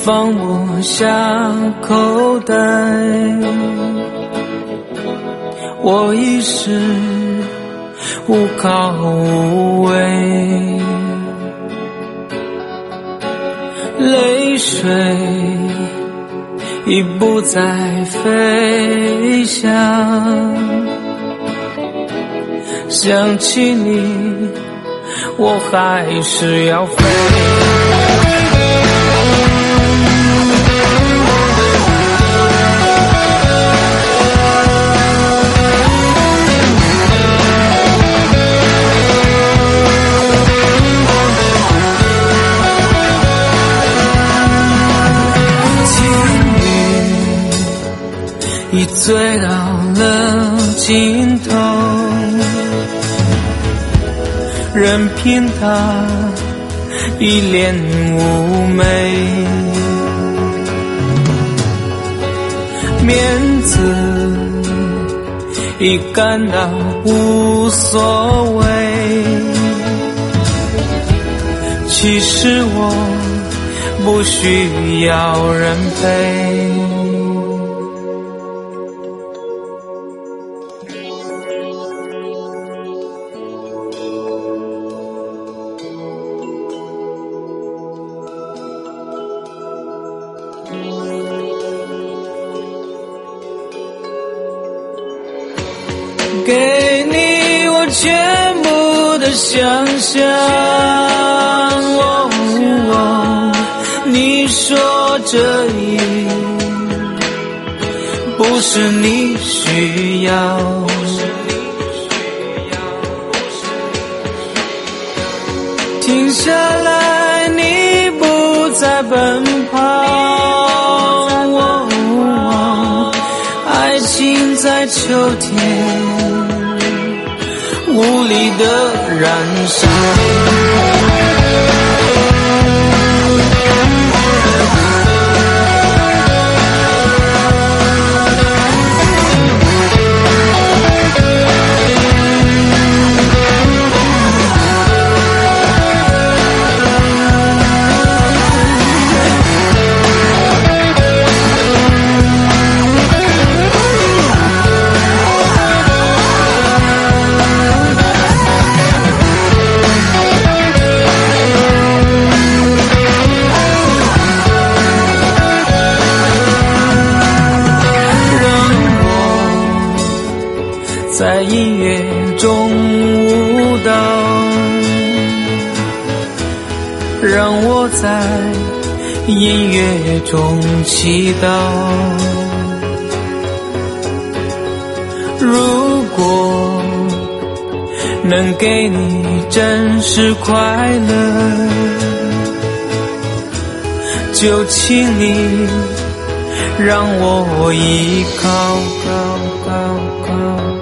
放不下口袋，我已是无靠无为，泪水已不再飞翔，想起你我还是要飞。已醉到了尽头，任凭他一脸妩媚，面子已感到无所谓，其实我不需要人陪。给你我全部的想象，你说这里不是你需要，停下来，你不再奔跑，爱情在秋天无力的燃烧。在音乐中舞蹈，让我在音乐中祈祷。如果能给你真实快乐，就请你让我依靠。